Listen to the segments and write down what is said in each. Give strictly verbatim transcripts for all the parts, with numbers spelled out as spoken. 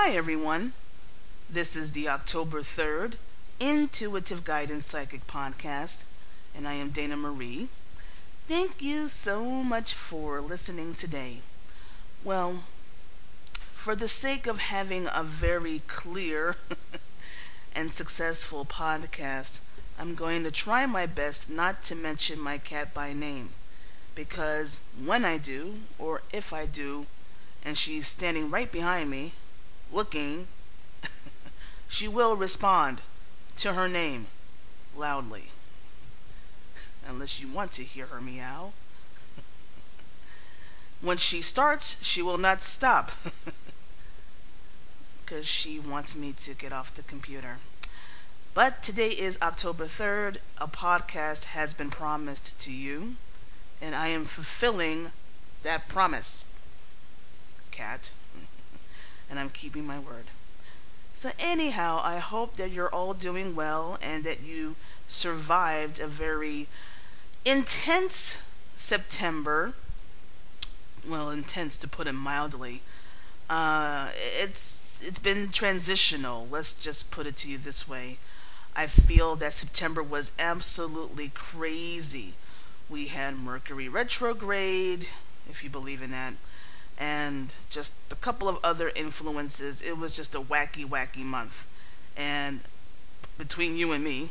Hi everyone, this is the October third Intuitive Guidance Psychic Podcast, and I am Dana Marie. Thank you so much for listening today. Well, for the sake of having a very clear and successful podcast, I'm going to try my best not to mention my cat by name, because when I do, or if I do, and she's standing right behind me, looking, she will respond to her name loudly. Unless you want to hear her meow. When she starts, she will not stop. Because she wants me to get off the computer. But today is October third. A podcast has been promised to you. And I am fulfilling that promise. Cat. And I'm keeping my word. So anyhow, I hope that you're all doing well and that you survived a very intense September. Well, intense to put it mildly. Uh, it's it's been transitional. Let's just put it to you this way. I feel that September was absolutely crazy. We had Mercury retrograde, if you believe in that, and just a couple of other influences. It was just a wacky, wacky month. And between you and me,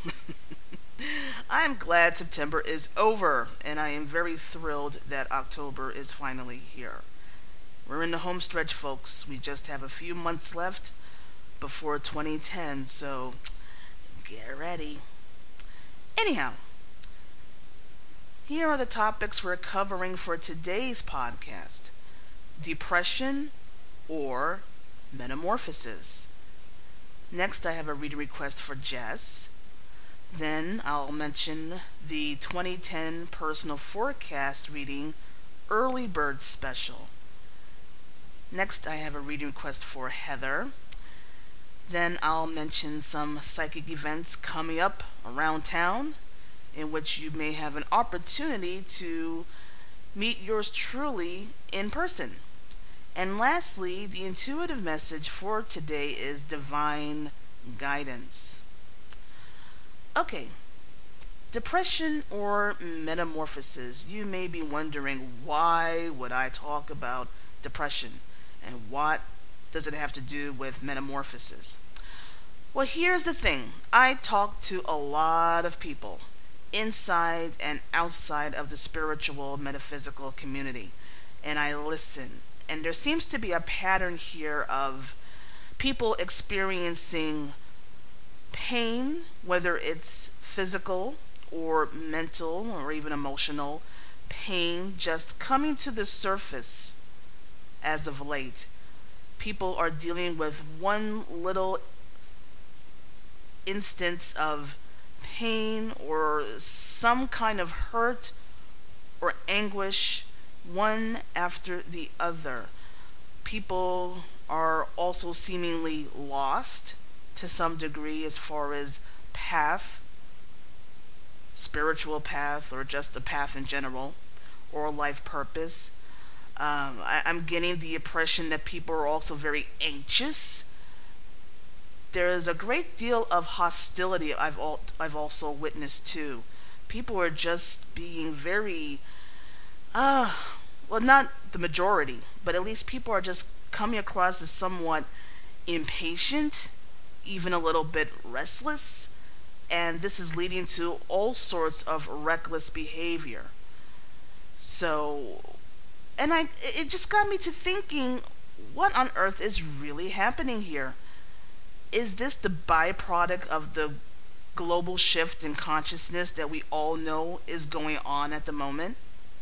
I'm glad September is over, and I am very thrilled that October is finally here. We're in the home stretch, folks. We just have a few months left before twenty ten, so get ready. Anyhow, here are the topics we're covering for today's podcast. Depression or metamorphosis. Next, I have a reading request for Jess. Then I'll mention the twenty ten personal forecast reading Early Bird Special. Next, I have a reading request for Heather. Then I'll mention some psychic events coming up around town in which you may have an opportunity to meet yours truly in person. And lastly, the intuitive message for today is divine guidance. Okay, depression or metamorphosis. You may be wondering, why would I talk about depression? And what does it have to do with metamorphosis? Well, here's the thing. I talk to a lot of people inside and outside of the spiritual metaphysical community, and I listen. And there seems to be a pattern here of people experiencing pain, whether it's physical or mental or even emotional pain, just coming to the surface as of late. People are dealing with one little instance of pain or some kind of hurt or anguish, one after the other. People are also seemingly lost to some degree as far as path, spiritual path, or just a path in general, or life purpose. Um, I, I'm getting the impression that people are also very anxious. There is a great deal of hostility I've al- I've also witnessed too. People are just being very, uh, well, not the majority, but at least people are just coming across as somewhat impatient, even a little bit restless, and this is leading to all sorts of reckless behavior. So, and I, it just got me to thinking, what on earth is really happening here? Is this the byproduct of the global shift in consciousness that we all know is going on at the moment?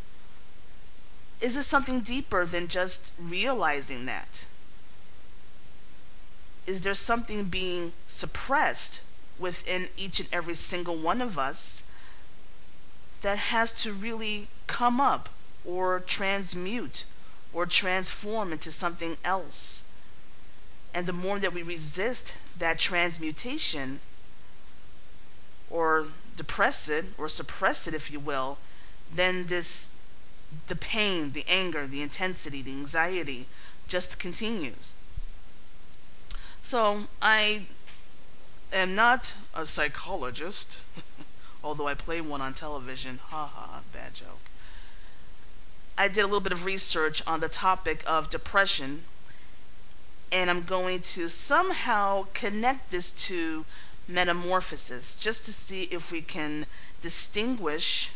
Is it something deeper than just realizing that? Is there something being suppressed within each and every single one of us that has to really come up or transmute or transform into something else? And the more that we resist that transmutation, or depress it or suppress it, if you will, then this the pain, the anger, the intensity, the anxiety just continues. So I am not a psychologist, although I play one on television. Ha ha, bad joke. I did a little bit of research on the topic of depression, and I'm going to somehow connect this to metamorphosis, just to see if we can distinguish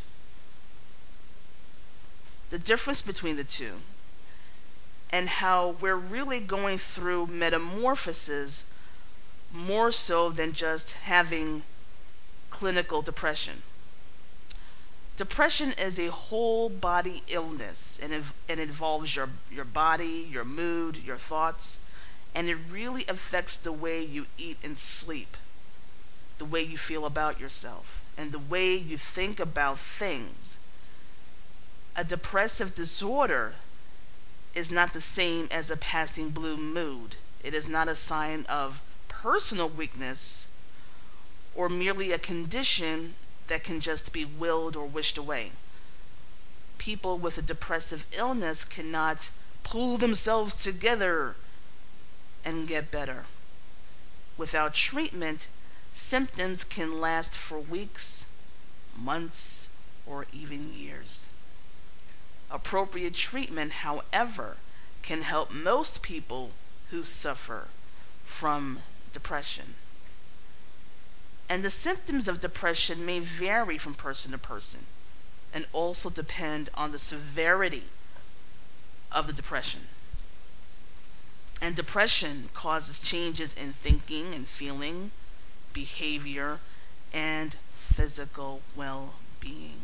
the difference between the two, and how we're really going through metamorphosis more so than just having clinical depression. Depression is a whole body illness, and it, it involves your, your body, your mood, your thoughts, and it really affects the way you eat and sleep, the way you feel about yourself, and the way you think about things. A depressive disorder is not the same as a passing blue mood. It is not a sign of personal weakness or merely a condition that can just be willed or wished away. People with a depressive illness cannot pull themselves together and get better. Without treatment, symptoms can last for weeks, months, or even years. Appropriate treatment, however, can help most people who suffer from depression. And the symptoms of depression may vary from person to person and also depend on the severity of the depression. And depression causes changes in thinking and feeling, behavior, and physical well-being.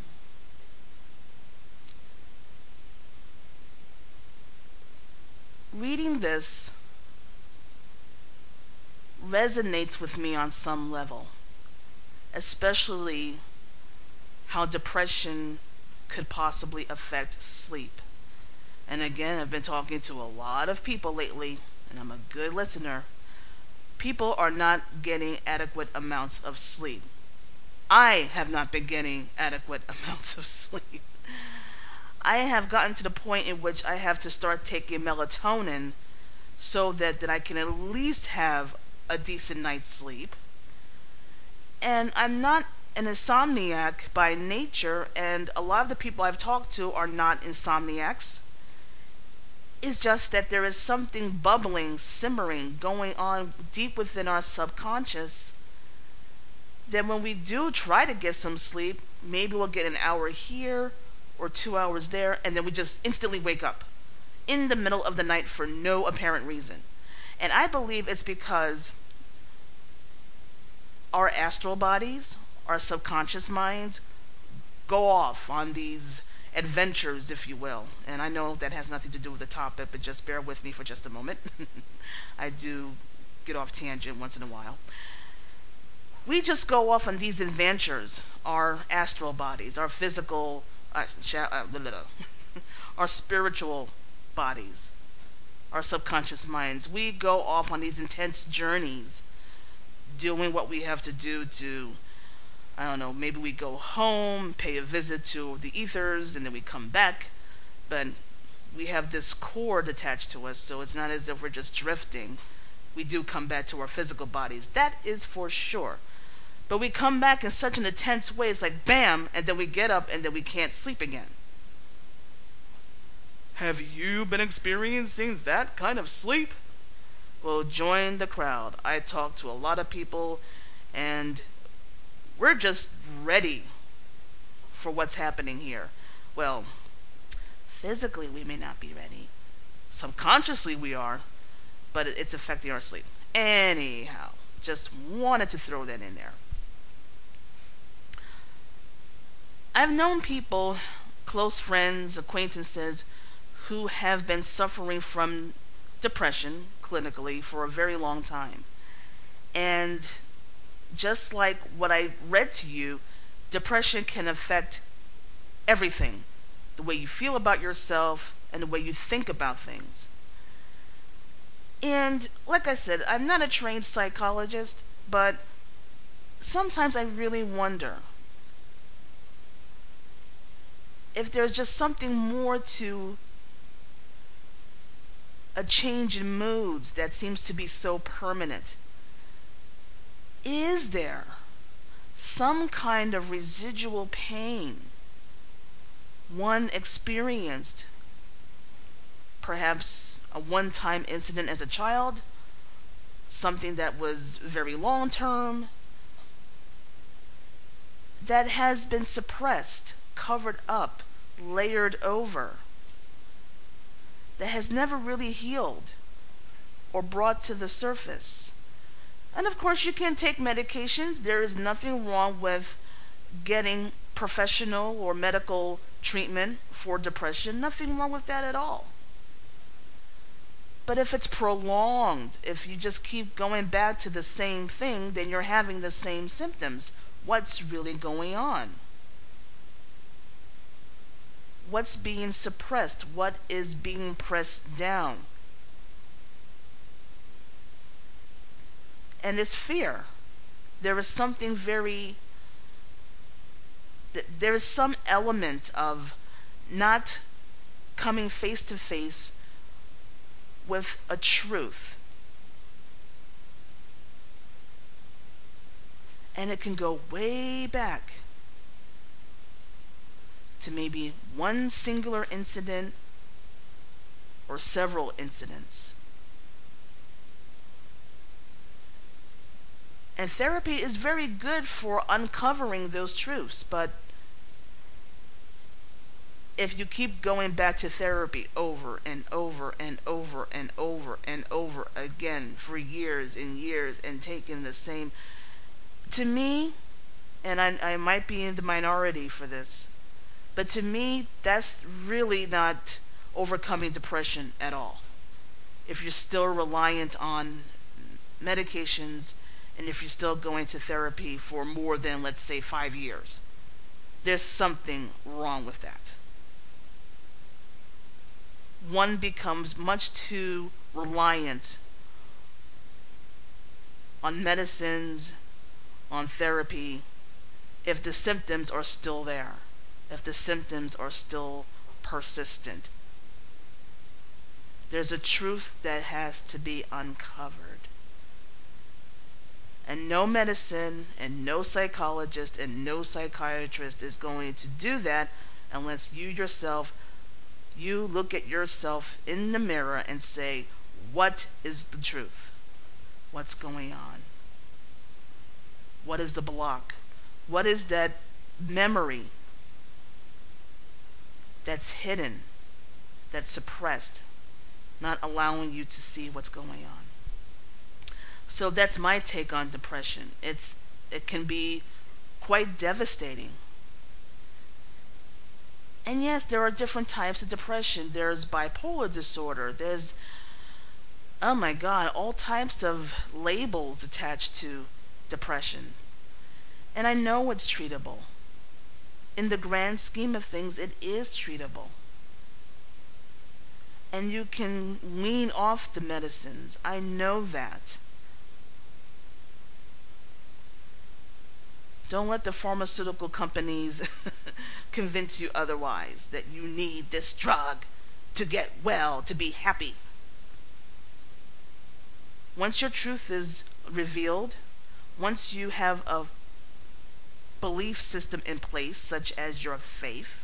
Reading this resonates with me on some level, especially how depression could possibly affect sleep. And again, I've been talking to a lot of people lately, and I'm a good listener. People are not getting adequate amounts of sleep. I have not been getting adequate amounts of sleep. I have gotten to the point in which I have to start taking melatonin so that, that I can at least have a decent night's sleep. And I'm not an insomniac by nature, and a lot of the people I've talked to are not insomniacs. It's just that there is something bubbling, simmering, going on deep within our subconscious that when we do try to get some sleep, maybe we'll get an hour here or two hours there, and then we just instantly wake up in the middle of the night for no apparent reason. And I believe it's because our astral bodies, our subconscious minds, go off on these adventures, if you will. And I know that has nothing to do with the topic, but just bear with me for just a moment. I do get off tangent once in a while. We just go off on these adventures, our astral bodies, our physical, uh, uh, blah, blah, blah. our spiritual bodies, our subconscious minds. We go off on these intense journeys, doing what we have to do to, I don't know, maybe we go home, pay a visit to the ethers, and then we come back. But we have this cord attached to us, so it's not as if we're just drifting. We do come back to our physical bodies. That is for sure. But we come back in such an intense way, it's like bam, and then we get up and then we can't sleep again. Have you been experiencing that kind of sleep? Well, join the crowd. I talk to a lot of people, and we're just ready for what's happening here. Well, physically we may not be ready. Subconsciously we are, but it's affecting our sleep. Anyhow, just wanted to throw that in there. I've known people, close friends, acquaintances, who have been suffering from depression clinically for a very long time. And just like what I read to you, depression can affect everything. The way you feel about yourself and the way you think about things. And like I said, I'm not a trained psychologist, but sometimes I really wonder if there's just something more to a a change in moods that seems to be so permanent? Is there some kind of residual pain one experienced, perhaps a one-time incident as a child, something that was very long-term, that has been suppressed, covered up, layered over, that has never really healed or brought to the surface? And of course, you can take medications. There is nothing wrong with getting professional or medical treatment for depression. Nothing wrong with that at all. But if it's prolonged, if you just keep going back to the same thing, then you're having the same symptoms. What's really going on? What's being suppressed? What is being pressed down? And it's fear. There is something very, there is some element of not coming face to face with a truth. And it can go way back to maybe one singular incident or several incidents. And therapy is very good for uncovering those truths, but if you keep going back to therapy over and over and over and over and over again for years and years and taking the same, to me, and I, I might be in the minority for this, but to me, that's really not overcoming depression at all. If you're still reliant on medications, and if you're still going to therapy for more than, let's say, five years, there's something wrong with that. One becomes much too reliant on medicines, on therapy, if the symptoms are still there, if the symptoms are still persistent. There's a truth that has to be uncovered. And no medicine and no psychologist and no psychiatrist is going to do that unless you yourself, you look at yourself in the mirror and say, what is the truth? What's going on? What is the block? What is that memory that's hidden, that's suppressed, not allowing you to see what's going on? So that's my take on depression. It's it can be quite devastating. And yes, there are different types of depression. There's bipolar disorder. There's, oh my God, all types of labels attached to depression. And I know it's treatable. In the grand scheme of things, it is treatable. And you can wean off the medicines. I know that. Don't let the pharmaceutical companies convince you otherwise, that you need this drug to get well, to be happy. Once your truth is revealed, once you have a belief system in place, such as your faith,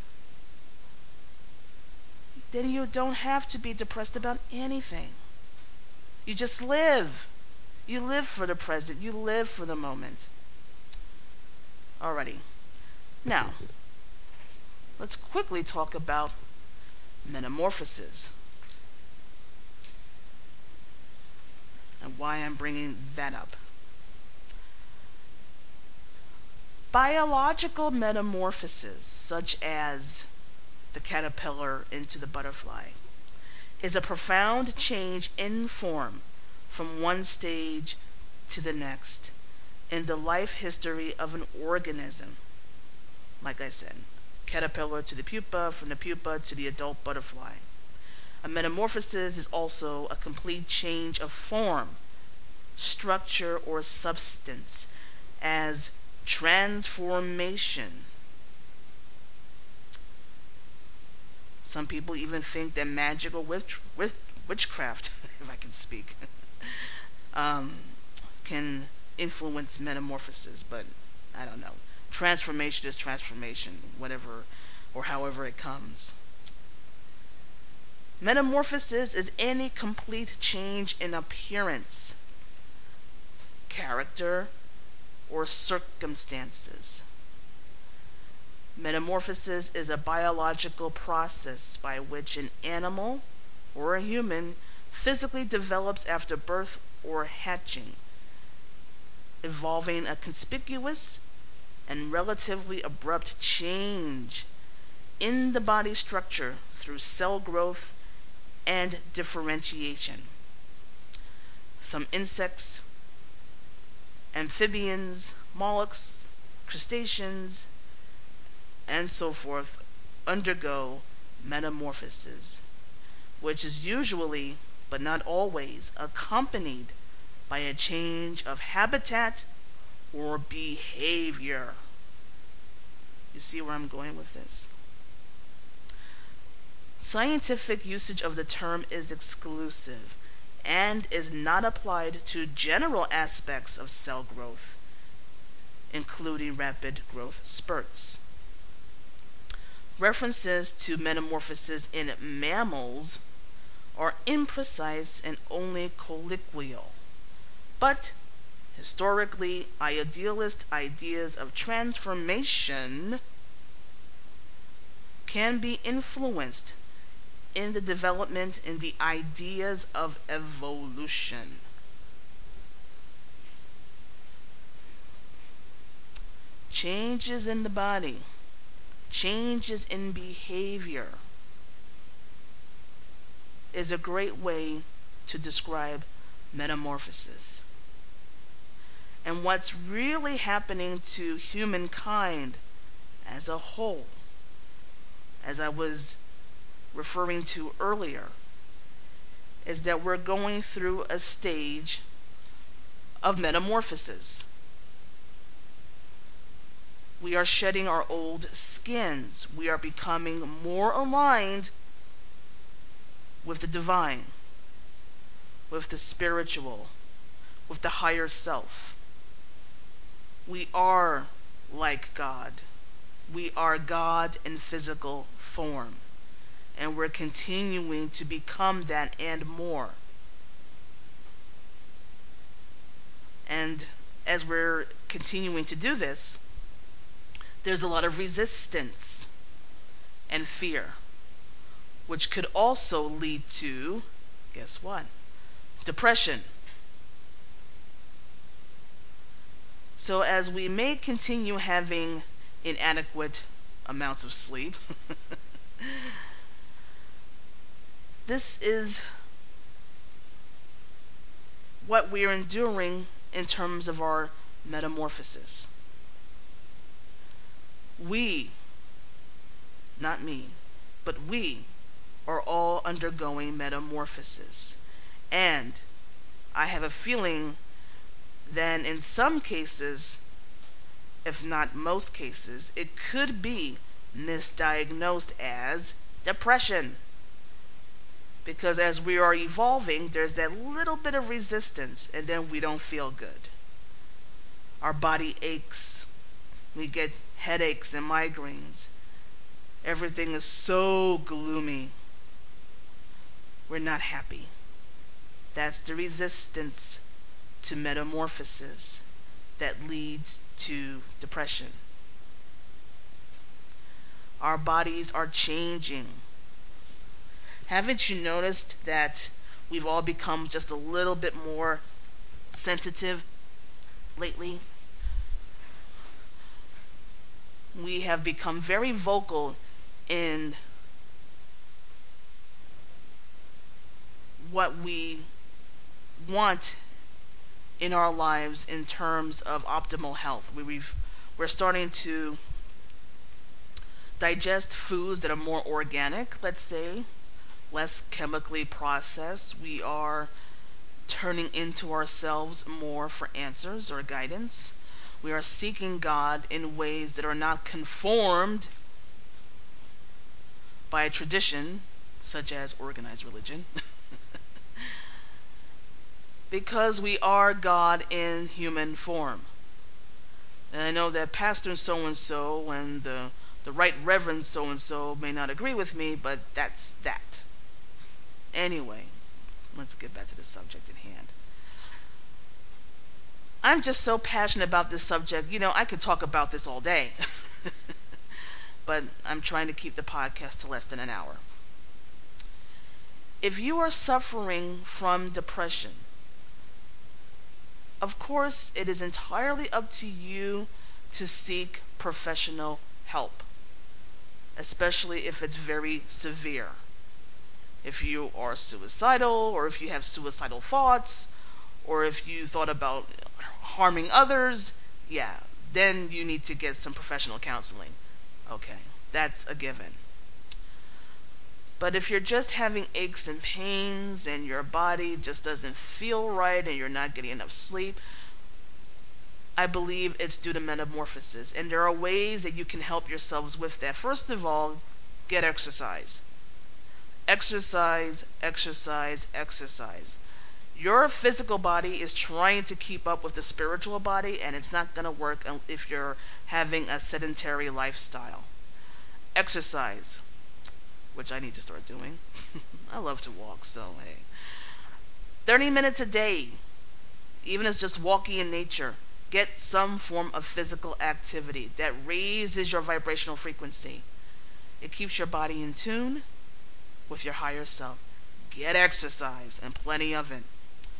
then you don't have to be depressed about anything. You just live. You live for the present. You live for the moment. Alrighty. Now, let's quickly talk about metamorphosis and why I'm bringing that up. Biological metamorphosis, such as the caterpillar into the butterfly, is a profound change in form from one stage to the next in the life history of an organism. Like I said, caterpillar to the pupa, from the pupa to the adult butterfly. A metamorphosis is also a complete change of form, structure, or substance, as transformation. Some people even think that magic or witch, witch, witchcraft, if I can speak, um, can influence metamorphosis, but I don't know. Transformation is transformation, whatever or however it comes. Metamorphosis is any complete change in appearance, character, or circumstances. Metamorphosis is a biological process by which an animal or a human physically develops after birth or hatching, involving a conspicuous and relatively abrupt change in the body structure through cell growth and differentiation. Some insects, amphibians, mollusks, crustaceans, and so forth undergo metamorphosis, which is usually, but not always, accompanied by a change of habitat or behavior. You see where I'm going with this? Scientific usage of the term is exclusive and is not applied to general aspects of cell growth, including rapid growth spurts. References to metamorphosis in mammals are imprecise and only colloquial, but historically, idealist ideas of transformation can be influenced in the development in the ideas of evolution. Changes in the body, changes in behavior is a great way to describe metamorphosis. And what's really happening to humankind as a whole, as I was referring to earlier, is that we're going through a stage of metamorphosis. We are shedding our old skins. We are becoming more aligned with the divine, with the spiritual, with the higher self. We are like God. We are God in physical form. And we're continuing to become that and more. And as we're continuing to do this, there's a lot of resistance and fear, which could also lead to, guess what? Depression. So as we may continue having inadequate amounts of sleep, this is what we are enduring in terms of our metamorphosis. We, not me, but we are all undergoing metamorphosis. And I have a feeling that in some cases, if not most cases, it could be misdiagnosed as depression. Because as we are evolving, there's that little bit of resistance, and then we don't feel good. Our body aches. We get headaches and migraines. Everything is so gloomy. We're not happy. That's the resistance to metamorphosis that leads to depression. Our bodies are changing. Haven't you noticed that we've all become just a little bit more sensitive lately? We have become very vocal in what we want in our lives in terms of optimal health. We, we've, we're starting to digest foods that are more organic, let's say, less chemically processed. We are turning into ourselves more for answers or guidance. We are seeking God in ways that are not conformed by a tradition such as organized religion. Because we are God in human form. And I know that Pastor so-and-so and the, the Right Reverend so-and-so may not agree with me, but that's that. Anyway, let's get back to the subject at hand. I'm just so passionate about this subject. You know, I could talk about this all day. But I'm trying to keep the podcast to less than an hour. If you are suffering from depression, of course, it is entirely up to you to seek professional help, especially if it's very severe. If you are suicidal, or if you have suicidal thoughts, or if you thought about harming others, yeah, then you need to get some professional counseling. Okay, that's a given. But if you're just having aches and pains and your body just doesn't feel right and you're not getting enough sleep, I believe it's due to metamorphosis. And there are ways that you can help yourselves with that. First of all, get exercise. Exercise, exercise, exercise. Your physical body is trying to keep up with the spiritual body, and it's not going to work if you're having a sedentary lifestyle. Exercise, which I need to start doing. I love to walk, so hey. thirty minutes a day, even as just walking in nature. Get some form of physical activity that raises your vibrational frequency. It keeps your body in tune with your higher self. Get exercise, and plenty of it.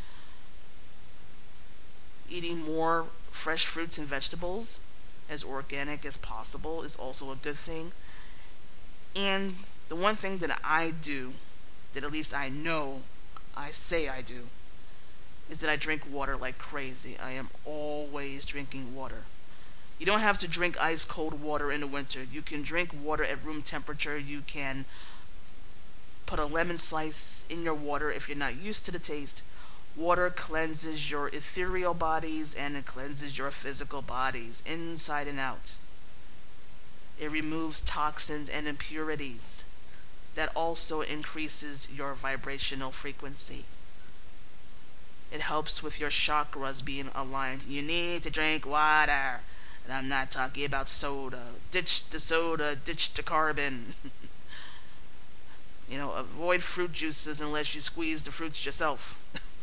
Eating more fresh fruits and vegetables, as organic as possible, is also a good thing. And the one thing that I do, that at least I know, I say I do, is that I drink water like crazy. I am always drinking water. You don't have to drink ice cold water in the winter. You can drink water at room temperature. You can put a lemon slice in your water if you're not used to the taste. Water cleanses your ethereal bodies and it cleanses your physical bodies inside and out. It removes toxins and impurities. That also increases your vibrational frequency. It helps with your chakras being aligned. You need to drink water. And I'm not talking about soda. Ditch the soda, ditch the carbon. You know, avoid fruit juices unless you squeeze the fruits yourself.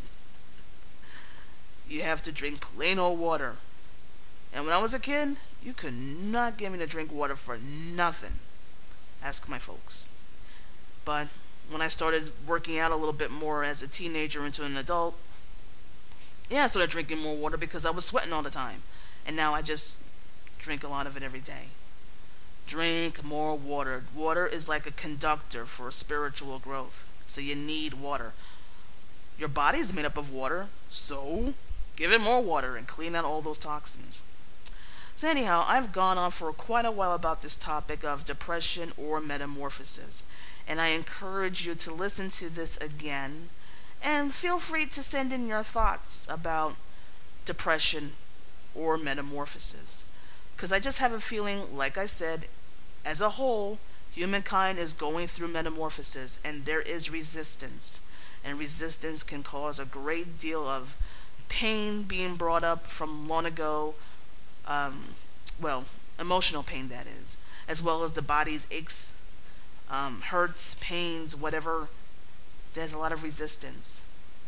You have to drink plain old water. And when I was a kid, you could not get me to drink water for nothing. Ask my folks. But when I started working out a little bit more as a teenager into an adult, yeah, I started drinking more water because I was sweating all the time. And now I just drink a lot of it every day. Drink more water. Water is like a conductor for spiritual growth. So you need water. Your body is made up of water, so give it more water and clean out all those toxins. So anyhow, I've gone on for quite a while about this topic of depression or metamorphosis. And I encourage you to listen to this again. And feel free to send in your thoughts about depression or metamorphosis. Because I just have a feeling, like I said, as a whole, humankind is going through metamorphosis and there is resistance. And resistance can cause a great deal of pain being brought up from long ago. Um, well, emotional pain, that is. As well as the body's aches, um, hurts, pains, whatever. There's a lot of resistance.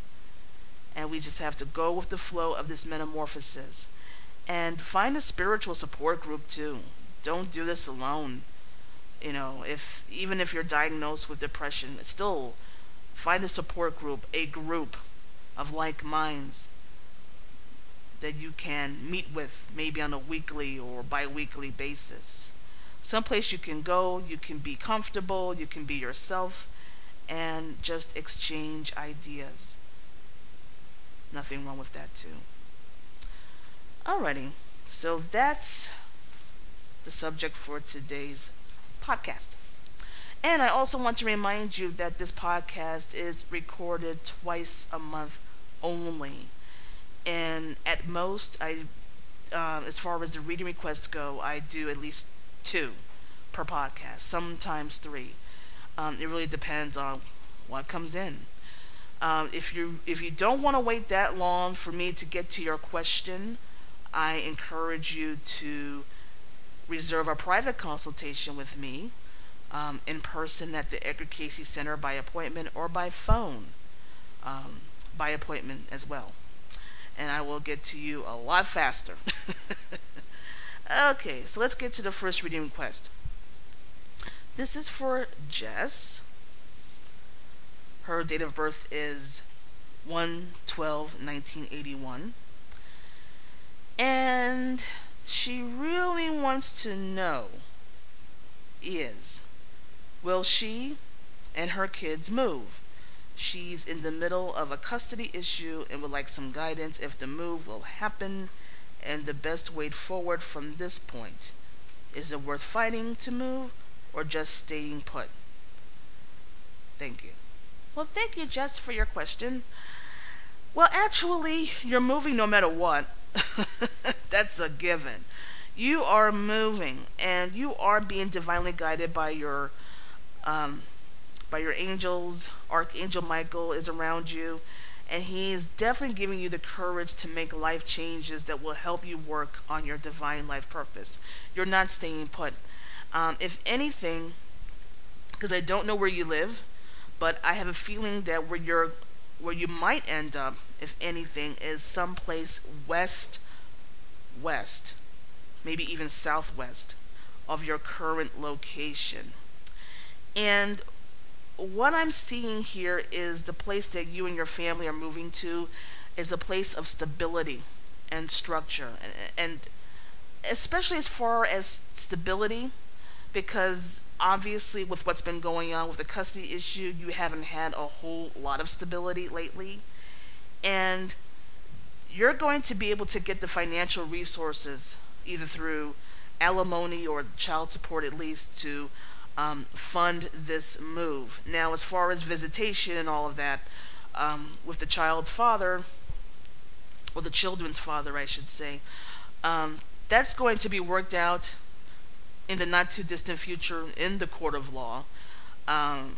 And we just have to go with the flow of this metamorphosis. And find a spiritual support group too. Don't do this alone. You know, if even if you're diagnosed with depression, still find a support group, a group of like minds that you can meet with, maybe on a weekly or bi-weekly basis. Someplace you can go, you can be comfortable, you can be yourself, and just exchange ideas. Nothing wrong with that too. Alrighty, so that's the subject for today's podcast. And I also want to remind you that this podcast is recorded twice a month only. And at most, I, um, as far as the reading requests go, I do at least two per podcast, sometimes three. Um, it really depends on what comes in. Um, if you if you don't want to wait that long for me to get to your question, I encourage you to reserve a private consultation with me, um, in person at the Edgar Cayce Center by appointment, or by phone, um, by appointment as well. And I will get to you a lot faster. Okay, so let's get to the first reading request. This is for Jess. Her date of birth is one twelve nineteen eighty-one. And she really wants to know is, will she and her kids move? She's in the middle of a custody issue and would like some guidance if the move will happen and the best way forward from this point. Is it worth fighting to move or just staying put? Thank you. Well, thank you, Jess, for your question. Well, actually, you're moving no matter what. That's a given. You are moving, and you are being divinely guided by your um, by your angels. Archangel Michael is around you, and he is definitely giving you the courage to make life changes that will help you work on your divine life purpose. You're not staying put. Um, if anything, because I don't know where you live, but I have a feeling that where you're, where you might end up, if anything, is someplace west, west, maybe even southwest of your current location. And what I'm seeing here is the place that you and your family are moving to is a place of stability and structure, and, and especially as far as stability, because obviously with what's been going on with the custody issue, you haven't had a whole lot of stability lately, and you're going to be able to get the financial resources either through alimony or child support, at least, to um, fund this move. Now, as far as visitation and all of that, um, with the child's father, or the children's father, I should say, um, that's going to be worked out in the not too distant future in the court of law. Um,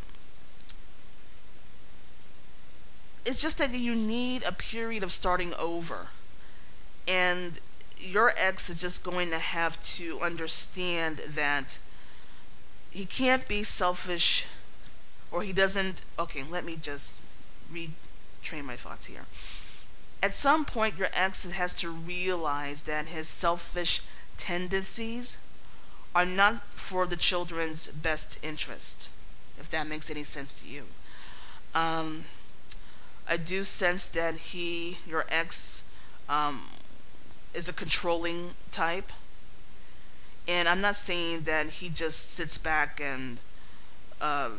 it's just that you need a period of starting over, and your ex is just going to have to understand that he can't be selfish, or he doesn't. Okay, let me just retrain my thoughts here. At some point, your ex has to realize that his selfish tendencies are not for the children's best interest, if that makes any sense to you. Um, I do sense that he, your ex, um, is a controlling type. And I'm not saying that he just sits back and, uh,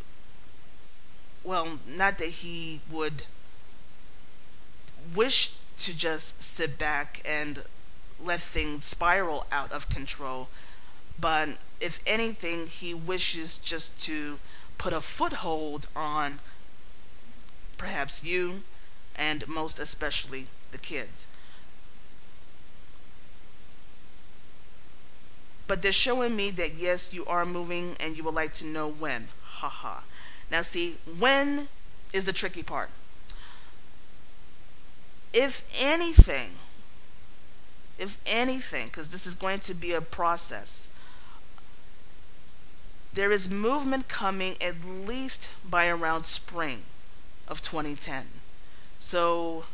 well, not that he would wish to just sit back and let things spiral out of control, but if anything, he wishes just to put a foothold on perhaps you, and most especially the kids. But they're showing me that yes, you are moving and you would like to know when. Haha. Now see, when is the tricky part. If anything, if anything, because this is going to be a process, there is movement coming at least by around spring of twenty ten. So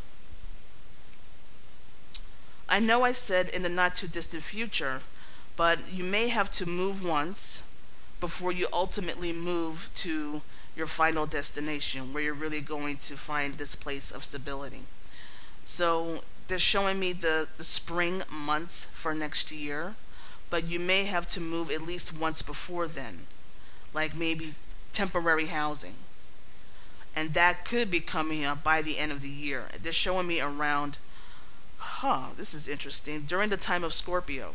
I know I said in the not too distant future, but you may have to move once before you ultimately move to your final destination, where you're really going to find this place of stability. So they're showing me the, the spring months for next year, but you may have to move at least once before then, like maybe temporary housing. And that could be coming up by the end of the year. They're showing me around, huh, this is interesting, during the time of Scorpio.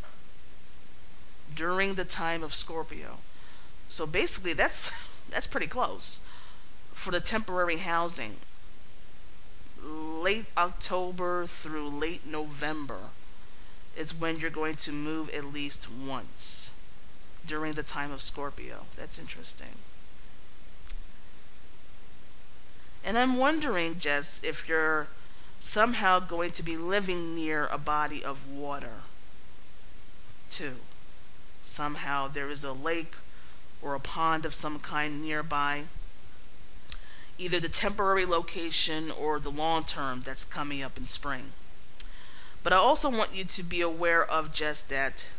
During the time of Scorpio. So basically that's that's pretty close for the temporary housing. Late October through late November is when you're going to move at least once during the time of Scorpio. That's interesting. And I'm wondering, Jess, if you're somehow going to be living near a body of water too. Somehow there is a lake or a pond of some kind nearby, either the temporary location or the long term that's coming up in spring. But I also want you to be aware of just that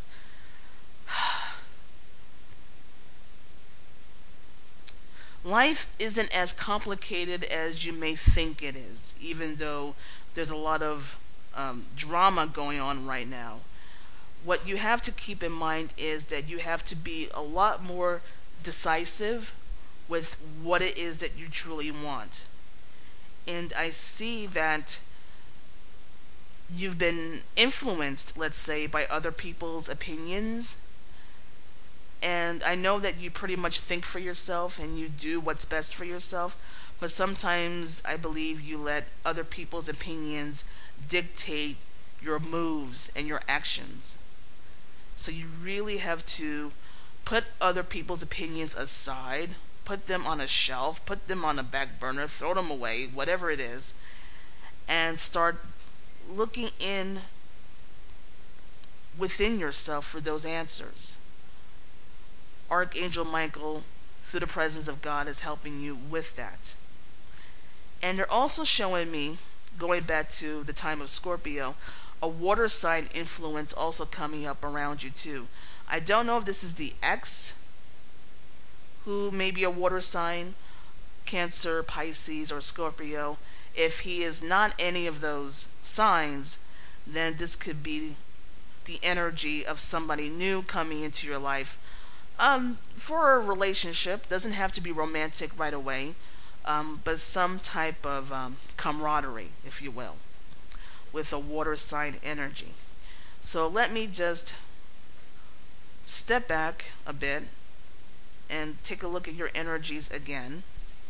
life isn't as complicated as you may think it is, even though there's a lot of um, drama going on right now. What you have to keep in mind is that you have to be a lot more decisive with what it is that you truly want. And I see that you've been influenced, let's say, by other people's opinions. And I know that you pretty much think for yourself and you do what's best for yourself, but sometimes I believe you let other people's opinions dictate your moves and your actions. So you really have to put other people's opinions aside, put them on a shelf, put them on a back burner, throw them away, whatever it is, and start looking in within yourself for those answers. Archangel Michael, through the presence of God, is helping you with that. And they're also showing me, going back to the time of Scorpio, a water sign influence also coming up around you too. I don't know if this is the ex who may be a water sign, Cancer, Pisces, or Scorpio. If he is not any of those signs, then this could be the energy of somebody new coming into your life. Um, for a relationship, doesn't have to be romantic right away, um, but some type of um, camaraderie, if you will, with a water sign energy. So let me just step back a bit and take a look at your energies again.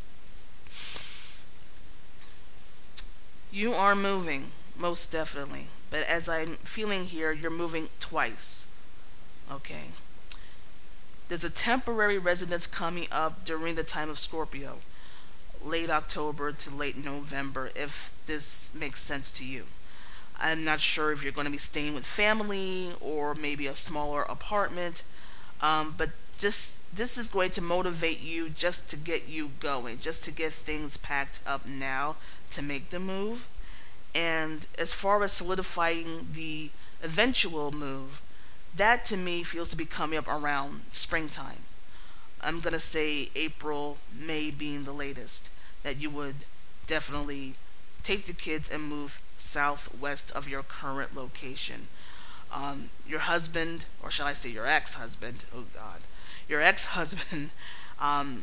You are moving, most definitely, but as I'm feeling here, you're moving twice. Okay. There's a temporary residence coming up during the time of Scorpio, late October to late November, if this makes sense to you. I'm not sure if you're going to be staying with family or maybe a smaller apartment, um, but just this is going to motivate you just to get you going, just to get things packed up now to make the move. And as far as solidifying the eventual move, that to me feels to be coming up around springtime. I'm going to say April, May being the latest, that you would definitely take the kids and move southwest of your current location. Um, your husband, or shall I say your ex-husband, oh God, your ex-husband um,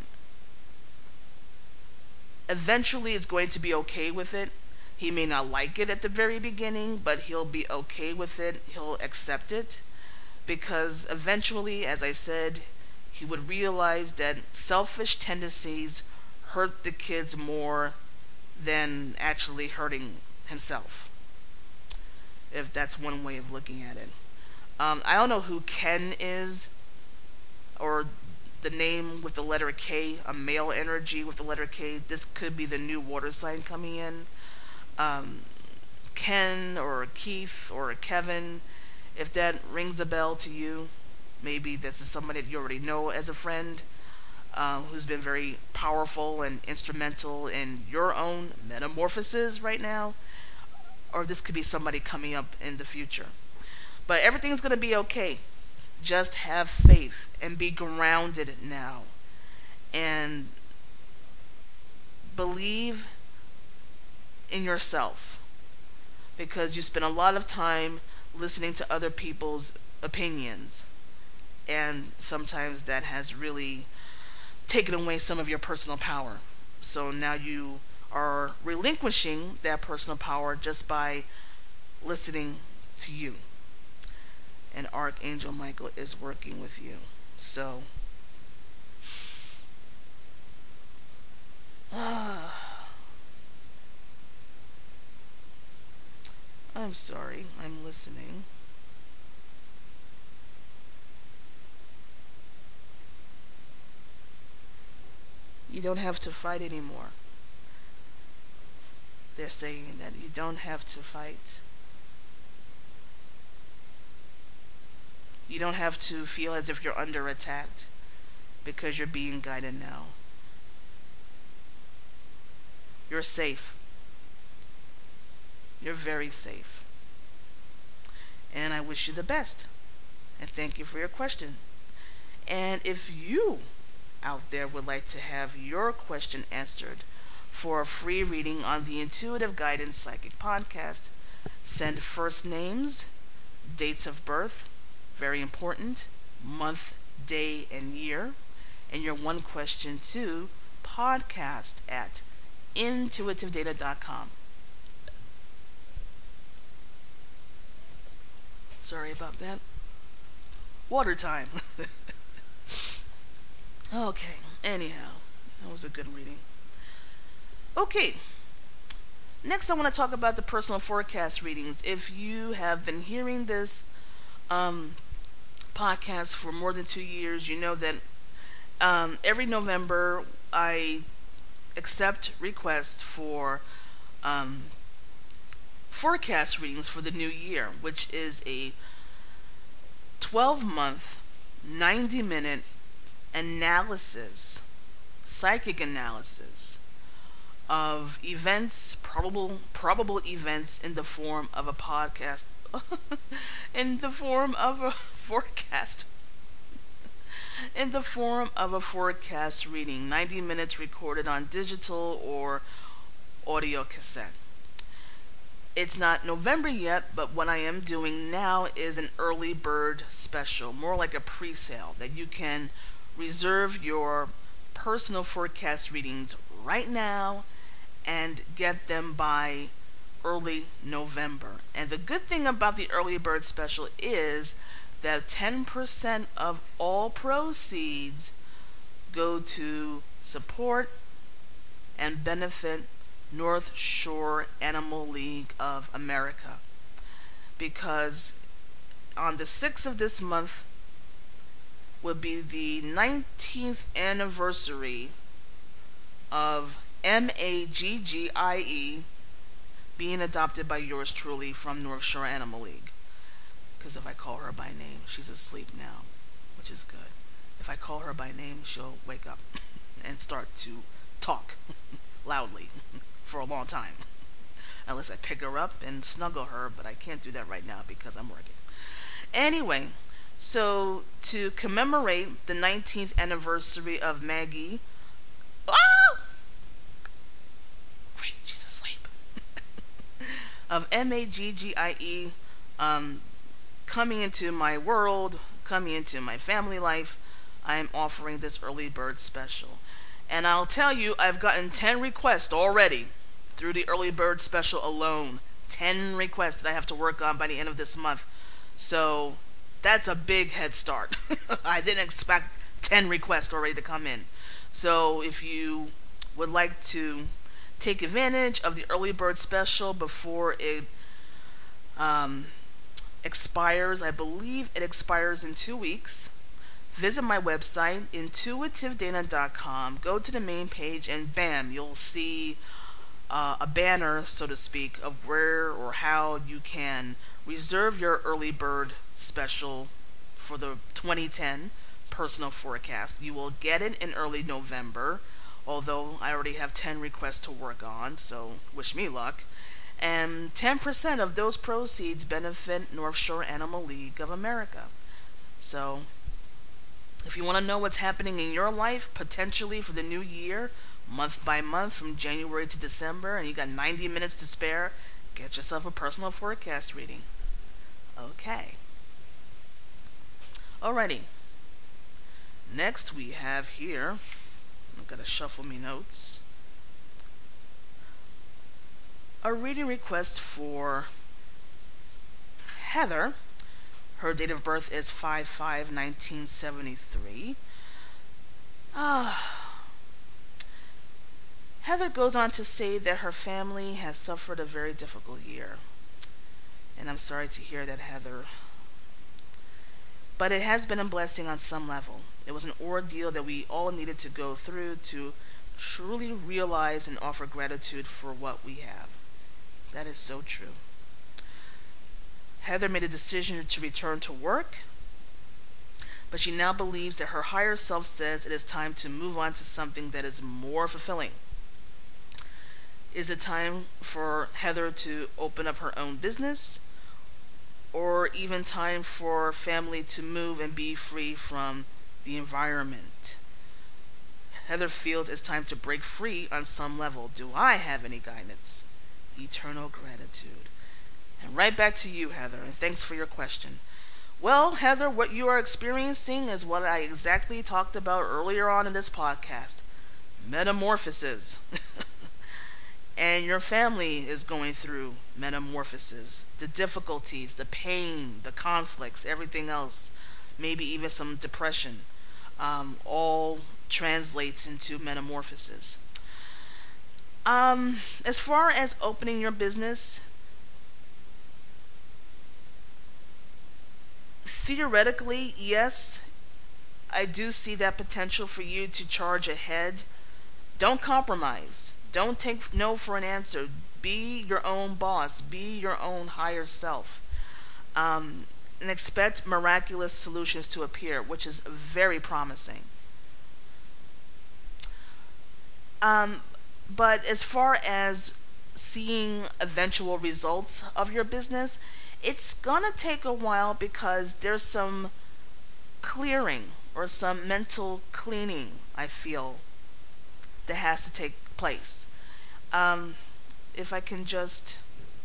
eventually is going to be okay with it. He may not like it at the very beginning, but he'll be okay with it. He'll accept it. Because eventually, as I said, he would realize that selfish tendencies hurt the kids more than actually hurting himself, if that's one way of looking at it. Um, I don't know who Ken is, or the name with the letter K, a male energy with the letter K. This could be the new water sign coming in. Um, Ken or Keith or Kevin, if that rings a bell to you, maybe this is somebody that you already know as a friend, uh, who's been very powerful and instrumental in your own metamorphosis right now, or this could be somebody coming up in the future. But everything's going to be okay. Just have faith and be grounded now, and believe in yourself, because you spend a lot of time listening to other people's opinions, and sometimes that has really taken away some of your personal power. So now you are relinquishing that personal power just by listening to you, and Archangel Michael is working with you. So I'm sorry, I'm listening. You don't have to fight anymore. they're saying that you don't have to fight. You don't have to feel as if you're under attack because you're being guided now. You're safe. You're very safe. And I wish you the best. And thank you for your question. And if you out there would like to have your question answered for a free reading on the Intuitive Guidance Psychic Podcast, send first names, dates of birth, very important, month, day, and year, and your one question to podcast at intuitive data dot com. Sorry about that. Water time. Okay, anyhow, that was a good reading. Okay, next I want to talk about the personal forecast readings. If you have been hearing this um, podcast for more than two years, you know that um, every November I accept requests for um, forecast readings for the new year, which is a twelve month, ninety minute analysis, psychic analysis of events, probable probable events in the form of a podcast, in the form of a forecast, in the form of a forecast reading, ninety minutes recorded on digital or audio cassette. It's not November yet, but what I am doing now is an early bird special, more like a pre-sale, that you can reserve your personal forecast readings right now and get them by early November. And the good thing about the early bird special is that ten percent of all proceeds go to support and benefit North Shore Animal League of America, because on the sixth of this month will be the nineteenth anniversary of M A G G I E being adopted by yours truly from North Shore Animal League. Because if I call her by name, she's asleep now, which is good. If I call her by name, she'll wake up and start to talk loudly for a long time, unless I pick her up and snuggle her, but I can't do that right now because I'm working. Anyway, so to commemorate the nineteenth anniversary of Maggie, oh, great, she's asleep, of M A G G I E um, coming into my world, coming into my family life, I am offering this early bird special. And I'll tell you, I've gotten ten requests already through the early bird special alone. ten requests that I have to work on by the end of this month. So that's a big head start. I didn't expect ten requests already to come in. So if you would like to take advantage of the early bird special before it um, expires, I believe it expires in two weeks. Visit my website, intuitive data dot com, go to the main page, and bam, you'll see uh, a banner, so to speak, of where or how you can reserve your early bird special for the twenty ten personal forecast. You will get it in early November, although I already have ten requests to work on, so wish me luck. And ten percent of those proceeds benefit North Shore Animal League of America. So if you want to know what's happening in your life, potentially for the new year, month by month from January to December, and you got ninety minutes to spare, get yourself a personal forecast reading. Okay. Alrighty. Next we have here, I've got to shuffle me notes, a reading request for Heather. Her date of birth is five five nineteen seventy-three. Ah. Heather goes on to say that her family has suffered a very difficult year. And I'm sorry to hear that, Heather. But it has been a blessing on some level. It was an ordeal that we all needed to go through to truly realize and offer gratitude for what we have. That is so true. Heather made a decision to return to work, but she now believes that her higher self says it is time to move on to something that is more fulfilling. Is it time for Heather to open up her own business, or even time for family to move and be free from the environment? Heather feels it's time to break free on some level. Do I have any guidance? Eternal gratitude. And right back to you, Heather, and thanks for your question. Well, Heather, what you are experiencing is what I exactly talked about earlier on in this podcast. Metamorphoses. And your family is going through metamorphoses. The difficulties, the pain, the conflicts, everything else, maybe even some depression, um, all translates into metamorphoses. Um, as far as opening your business, theoretically, yes, I do see that potential for you to charge ahead. Don't compromise. Don't take no for an answer. Be your own boss. Be your own higher self. Um, and expect miraculous solutions to appear, which is very promising. Um, but as far as seeing eventual results of your business, it's gonna take a while because there's some clearing or some mental cleaning, I feel, that has to take place. Um, if I can just,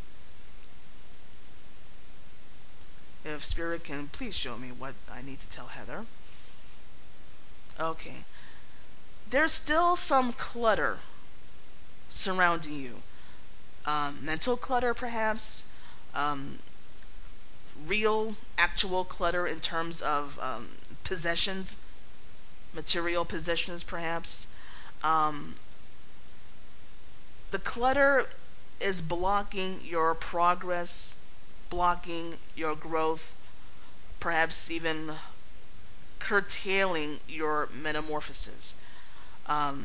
if Spirit can please show me what I need to tell Heather. Okay. There's still some clutter surrounding you. Um, mental clutter, perhaps. Um, real, actual clutter in terms of um, possessions, material possessions, perhaps. Um, the clutter is blocking your progress, blocking your growth, perhaps even curtailing your metamorphosis. Um,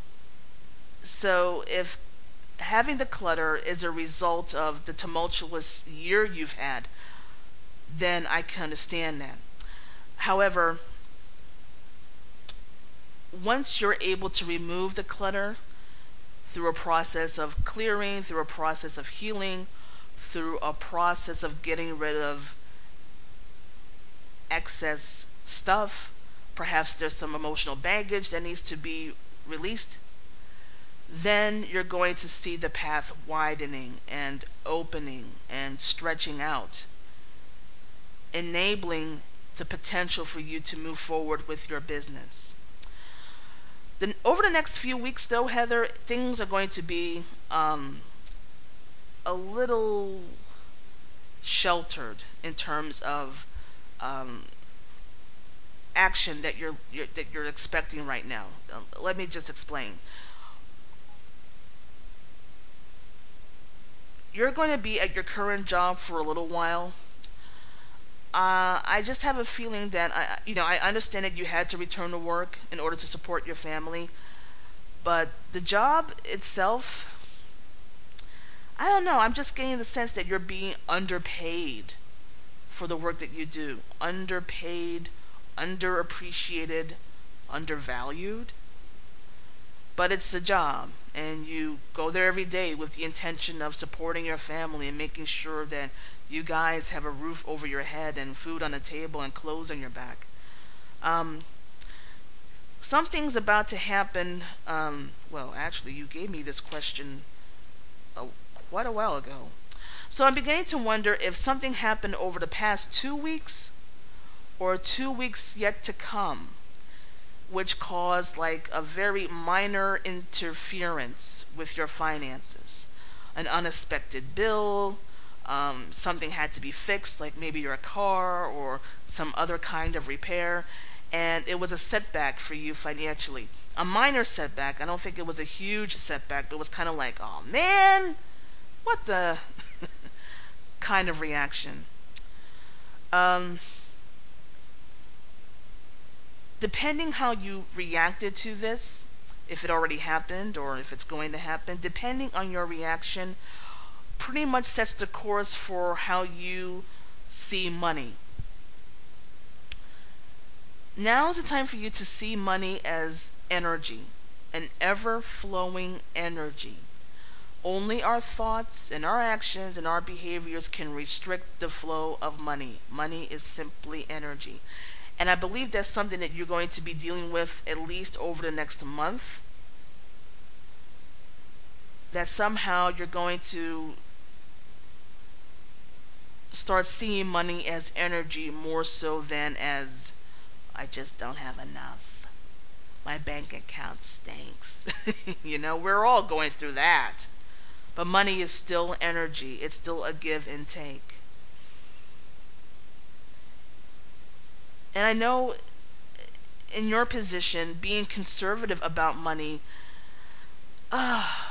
so if having the clutter is a result of the tumultuous year you've had, then I can understand that. However, once you're able to remove the clutter through a process of clearing, through a process of healing, through a process of getting rid of excess stuff, perhaps there's some emotional baggage that needs to be released, then you're going to see the path widening and opening and stretching out, enabling the potential for you to move forward with your business. Then over the next few weeks, though, Heather, things are going to be um, a little sheltered in terms of um, action that you're, you're that you're expecting right now. Uh, let me just explain. You're going to be at your current job for a little while. Uh, I just have a feeling that I, you know, I understand that you had to return to work in order to support your family, but the job itself, I don't know. I'm just getting the sense that you're being underpaid for the work that you do. Underpaid, underappreciated, undervalued. But it's a job, and you go there every day with the intention of supporting your family and making sure that you guys have a roof over your head and food on the table and clothes on your back. Um, something's about to happen. Um, well, actually, you gave me this question uh, quite a while ago. So I'm beginning to wonder if something happened over the past two weeks or two weeks yet to come, which caused like a very minor interference with your finances. An unexpected bill, um, something had to be fixed, like maybe your car or some other kind of repair, and it was a setback for you financially. A minor setback. I don't think it was a huge setback, but it was kind of like, oh man, what the kind of reaction. Um, depending how you reacted to this, if it already happened or if it's going to happen, depending on your reaction, pretty much sets the course for how you see money. Now is the time for you to see money as energy, an ever-flowing energy. Only our thoughts and our actions and our behaviors can restrict the flow of money. Money is simply energy. And I believe that's something that you're going to be dealing with at least over the next month. That somehow you're going to start seeing money as energy more so than as, I just don't have enough. My bank account stinks. You know, we're all going through that. But money is still energy. It's still a give and take. And I know in your position, being conservative about money, uh,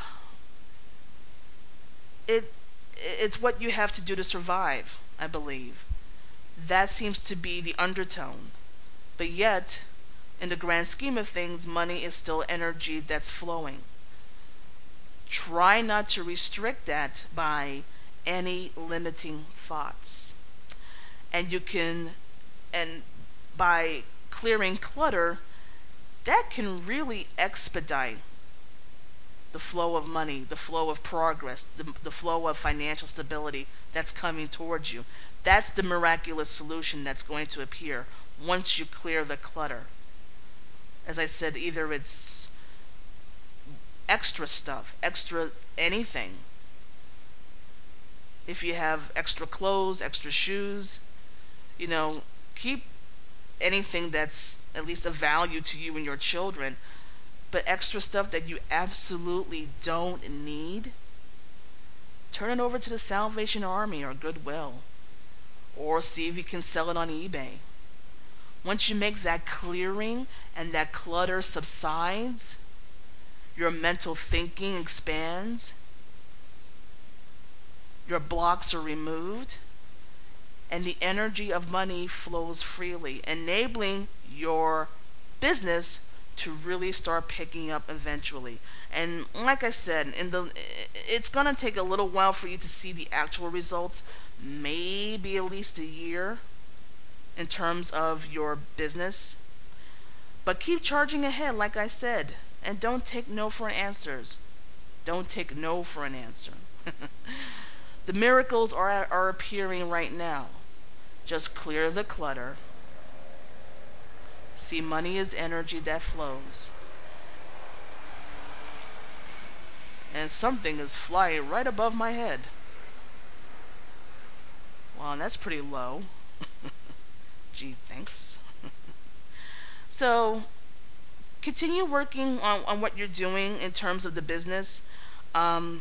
it it's what you have to do to survive, I believe. That seems to be the undertone. But yet, in the grand scheme of things, money is still energy that's flowing. Try not to restrict that by any limiting thoughts. And you can, and by clearing clutter, that can really expedite the flow of money, the flow of progress, the, the flow of financial stability that's coming towards you. That's the miraculous solution that's going to appear once you clear the clutter. As I said, either it's extra stuff, extra anything. If you have extra clothes, extra shoes, you know, keep anything that's at least of value to you and your children. But extra stuff that you absolutely don't need, turn it over to the Salvation Army or Goodwill, or see if you can sell it on eBay. Once you make that clearing and that clutter subsides, your mental thinking expands, your blocks are removed, and the energy of money flows freely, enabling your business to really start picking up eventually. And like I said, in the it's going to take a little while for you to see the actual results, maybe at least a year in terms of your business. But keep charging ahead, like I said, and don't take no for answers. Don't take no for an answer. The miracles are are appearing right now. Just clear the clutter. See, money is energy that flows. And something is flying right above my head. Wow, that's pretty low. Gee, thanks. So, continue working on, on what you're doing in terms of the business um,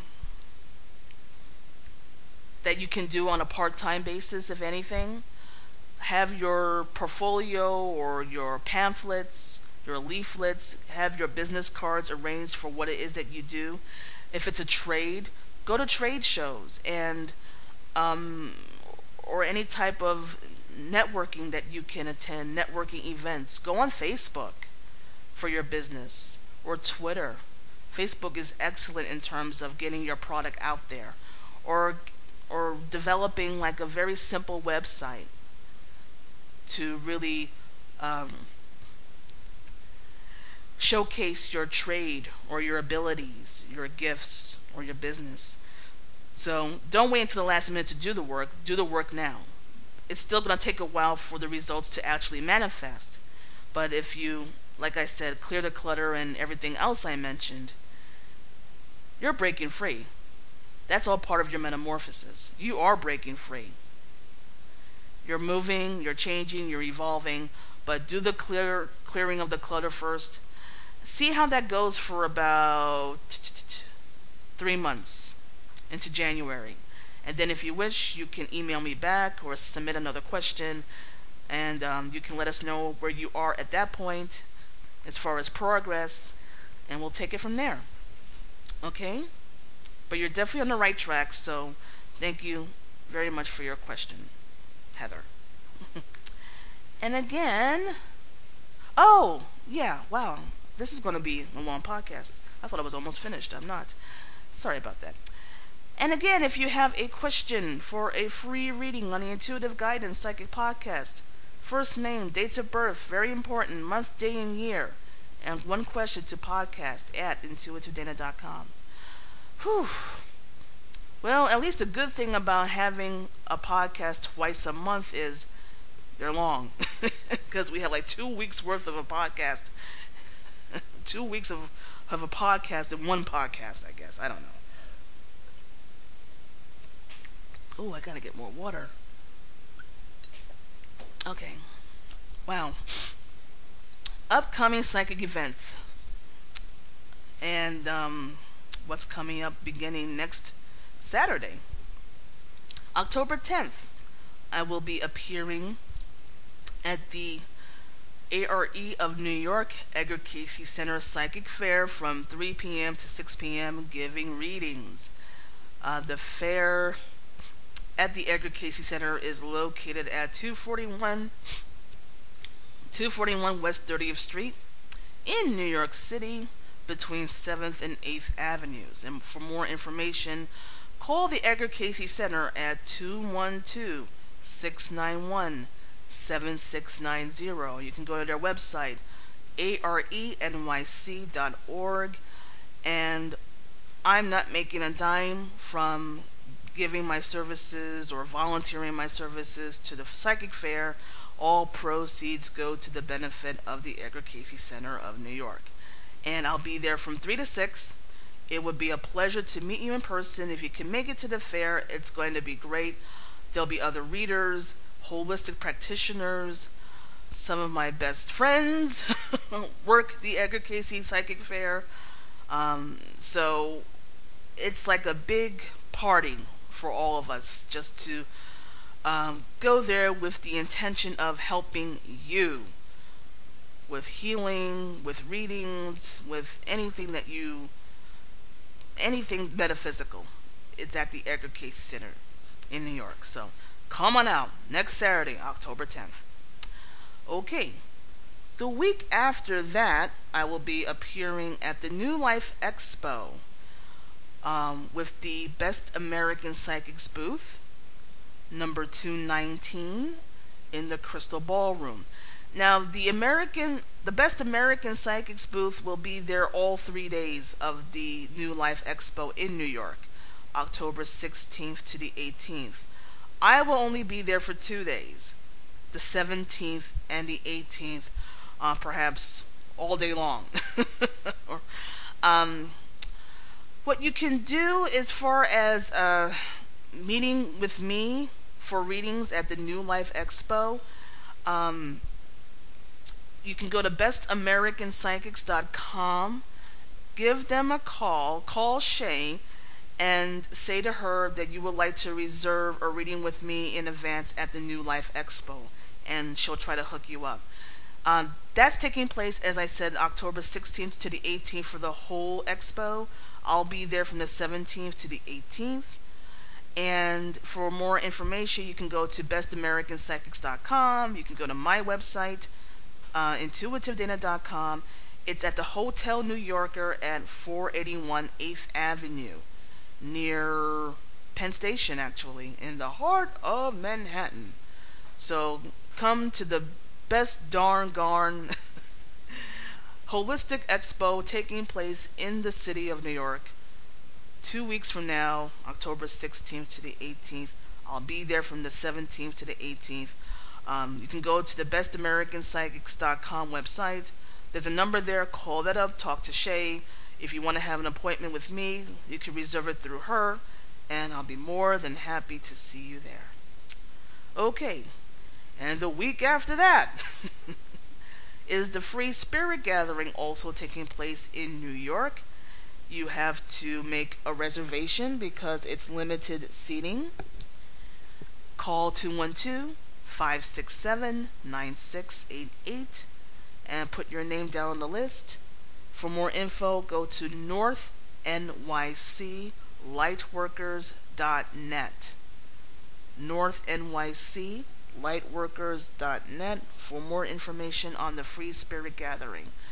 that you can do on a part-time basis, if anything. Have your portfolio or your pamphlets, your leaflets, have your business cards arranged for what it is that you do. If it's a trade, go to trade shows and um, or any type of networking that you can attend, networking events. Go on Facebook for your business or Twitter. Facebook is excellent in terms of getting your product out there, or or developing like a very simple website to really um, showcase your trade or your abilities, your gifts, or your business. So don't wait until the last minute to do the work. Do the work now. It's still going to take a while for the results to actually manifest. But if you, like I said, clear the clutter and everything else I mentioned, you're breaking free. That's all part of your metamorphosis. You are breaking free. You're moving, you're changing, you're evolving, but do the clear clearing of the clutter first. See how that goes for about three months into January. And then if you wish, you can email me back or submit another question, and um, you can let us know where you are at that point as far as progress, and we'll take it from there. Okay? But you're definitely on the right track, so thank you very much for your question, Heather. And again, oh, yeah, wow, this is going to be a long podcast. I thought I was almost finished. I'm not. Sorry about that. And again, if you have a question for a free reading on the Intuitive Guidance Psychic Podcast, first name, dates of birth, very important, month, day, and year, and one question to podcast at intuitive dana dot com. Whew. Well, at least a good thing about having a podcast twice a month is they're long. Because we have like two weeks worth of a podcast. two weeks of, of a podcast in one podcast, I guess. I don't know. Oh, I gotta get more water. Okay. Wow. Upcoming psychic events. And um, what's coming up beginning next Saturday. October tenth, I will be appearing at the A R E of New York, Edgar Cayce Center Psychic Fair from three p.m. to six p.m. giving readings. Uh, the fair at the Edgar Cayce Center is located at two forty-one West thirtieth Street in New York City between seventh and eighth Avenues. And for more information, call the Edgar Cayce Center at two one two, six nine one, seven six nine zero. You can go to their website, A R E N Y C dot org. And I'm not making a dime from giving my services or volunteering my services to the psychic fair. All proceeds go to the benefit of the Edgar Cayce Center of New York. And I'll be there from three to six. It would be a pleasure to meet you in person. If you can make it to the fair, it's going to be great. There'll be other readers, holistic practitioners, some of my best friends work the Edgar Cayce Psychic Fair. Um, so it's like a big party for all of us, just to um, go there with the intention of helping you with healing, with readings, with anything that you, anything metaphysical. It's at the Edgar Cayce Center in New York. So come on out next Saturday, October tenth. Okay. The week after that, I will be appearing at the New Life Expo um, with the Best American Psychics booth, number two nineteen, in the Crystal Ballroom. Now, the American, the Best American Psychics booth will be there all three days of the New Life Expo in New York, October sixteenth to the eighteenth. I will only be there for two days, the seventeenth and the eighteenth, uh, perhaps all day long. um, what you can do as far as uh, meeting with me for readings at the New Life Expo, um, you can go to best american psychics dot com, give them a call, call Shay, and say to her that you would like to reserve a reading with me in advance at the New Life Expo, and she'll try to hook you up. Um, that's taking place, as I said, October sixteenth to the eighteenth for the whole expo. I'll be there from the seventeenth to the eighteenth. And for more information, you can go to best american psychics dot com. You can go to my website, uh, intuitive dana dot com. It's at the Hotel New Yorker at four eighty-one eighth Avenue, near Penn Station, actually, in the heart of Manhattan. So come to the best darn garn holistic expo taking place in the city of New York two weeks from now, October sixteenth to the eighteenth. I'll be there from the seventeenth to the eighteenth. Um, you can go to the best american psychics dot com website. There's a number there. Call that up. Talk to Shay. If you want to have an appointment with me, you can reserve it through her, and I'll be more than happy to see you there. Okay. And the week after that is the Free Spirit Gathering, also taking place in New York. You have to make a reservation because it's limited seating. Call two one two, five six seven, nine six eight eight and put your name down on the list. For more info, go to north n y c lightworkers dot net. north n y c lightworkers dot net for more information on the Free Spirit Gathering.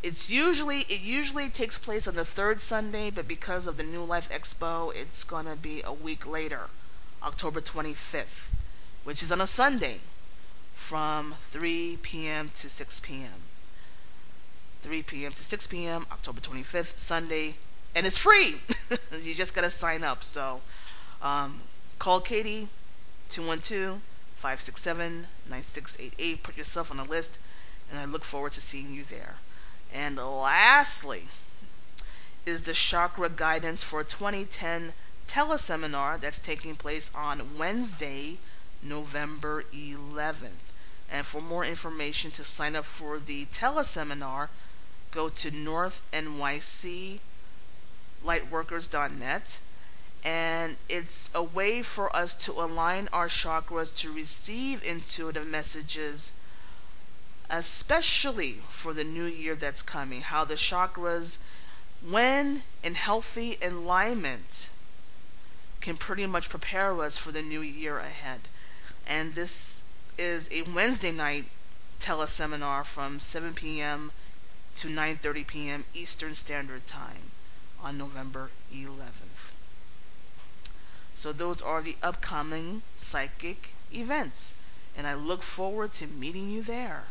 It's usually it usually takes place on the third Sunday, but because of the New Life Expo, it's gonna be a week later, October twenty-fifth, which is on a Sunday, from three p.m. to six p.m. three p.m. to six p.m. October twenty-fifth, Sunday, and it's free. You just gotta sign up. So um, call Katie, two one two, five six seven, nine six eight eight. Put yourself on the list, and I look forward to seeing you there. And lastly is the Chakra Guidance for twenty ten teleseminar that's taking place on Wednesday, November eleventh. And for more information to sign up for the teleseminar, go to north n y c lightworkers dot net. And it's a way for us to align our chakras to receive intuitive messages, especially for the new year that's coming. How the chakras, when in healthy alignment, can pretty much prepare us for the new year ahead. And this is a Wednesday night teleseminar from seven p.m. to nine thirty p.m. Eastern Standard Time on November eleventh. So those are the upcoming psychic events, and I look forward to meeting you there.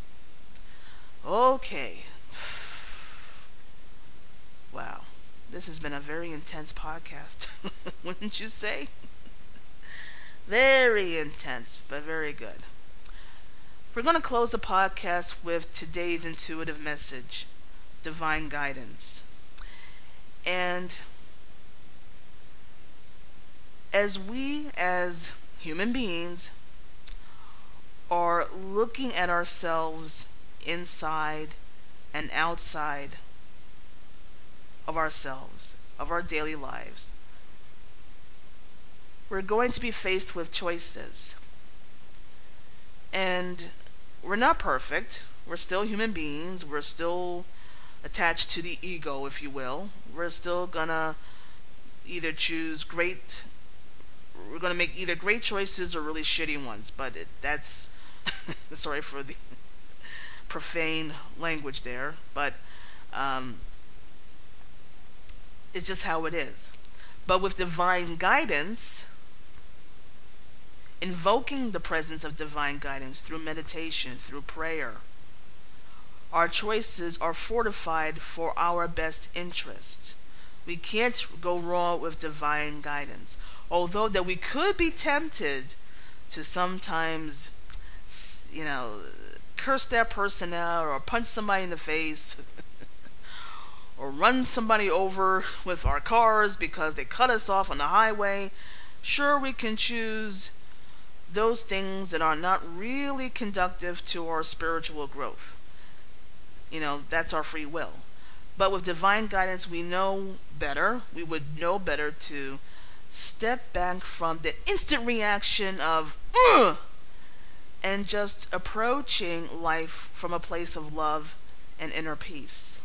Okay. Wow. This has been a very intense podcast, wouldn't you say? Very intense, but very good. We're going to close the podcast with today's intuitive message, divine guidance. And as we, as human beings, are looking at ourselves inside and outside of ourselves, of our daily lives, we're going to be faced with choices. And we're not perfect. We're still human beings. We're still attached to the ego, if you will. We're still gonna either choose great, we're gonna make either great choices or really shitty ones. But it, that's, sorry for the profane language there, but um, it's just how it is. But with divine guidance, invoking the presence of divine guidance through meditation, through prayer, our choices are fortified for our best interests. We can't go wrong with divine guidance. Although that we could be tempted to sometimes, you know, curse that person out or punch somebody in the face or run somebody over with our cars because they cut us off on the highway. Sure, we can choose those things that are not really conducive to our spiritual growth. You know, that's our free will. But with divine guidance, we know better. We would know better to step back from the instant reaction of ugh, and just approaching life from a place of love and inner peace.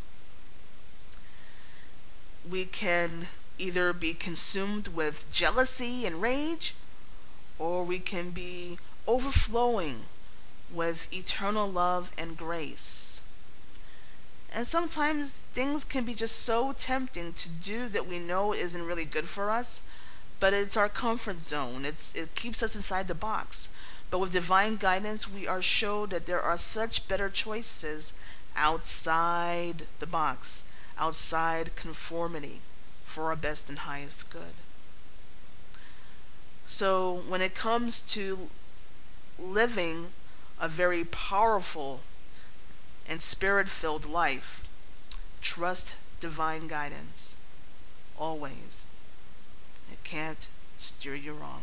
We can either be consumed with jealousy and rage, or we can be overflowing with eternal love and grace. And sometimes things can be just so tempting to do that we know isn't really good for us, but it's our comfort zone. It's it keeps us inside the box. But with divine guidance, we are shown that there are such better choices outside the box, outside conformity, for our best and highest good. So when it comes to living a very powerful and spirit-filled life, trust divine guidance always. It can't steer you wrong.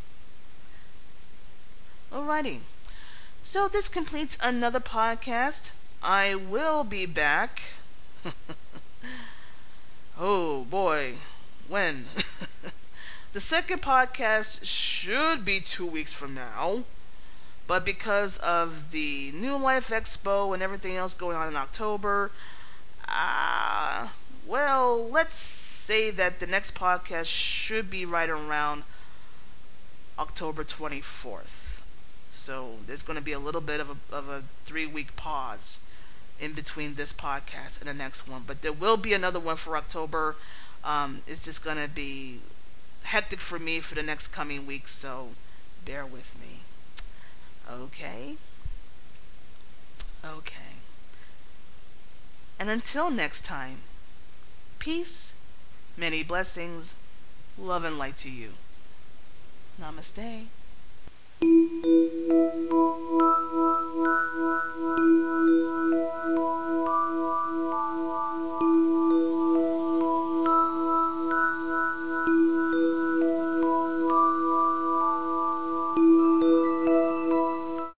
Alrighty, so this completes another podcast. I will be back. Oh boy, when? The second podcast should be two weeks from now, but because of the New Life Expo and everything else going on in October, uh, well, let's say that the next podcast should be right around October twenty-fourth. So there's going to be a little bit of a, of a three-week pause in between this podcast and the next one. But there will be another one for October. Um, it's just going to be hectic for me for the next coming weeks, so bear with me. Okay? Okay. And until next time, peace, many blessings, love and light to you. Namaste.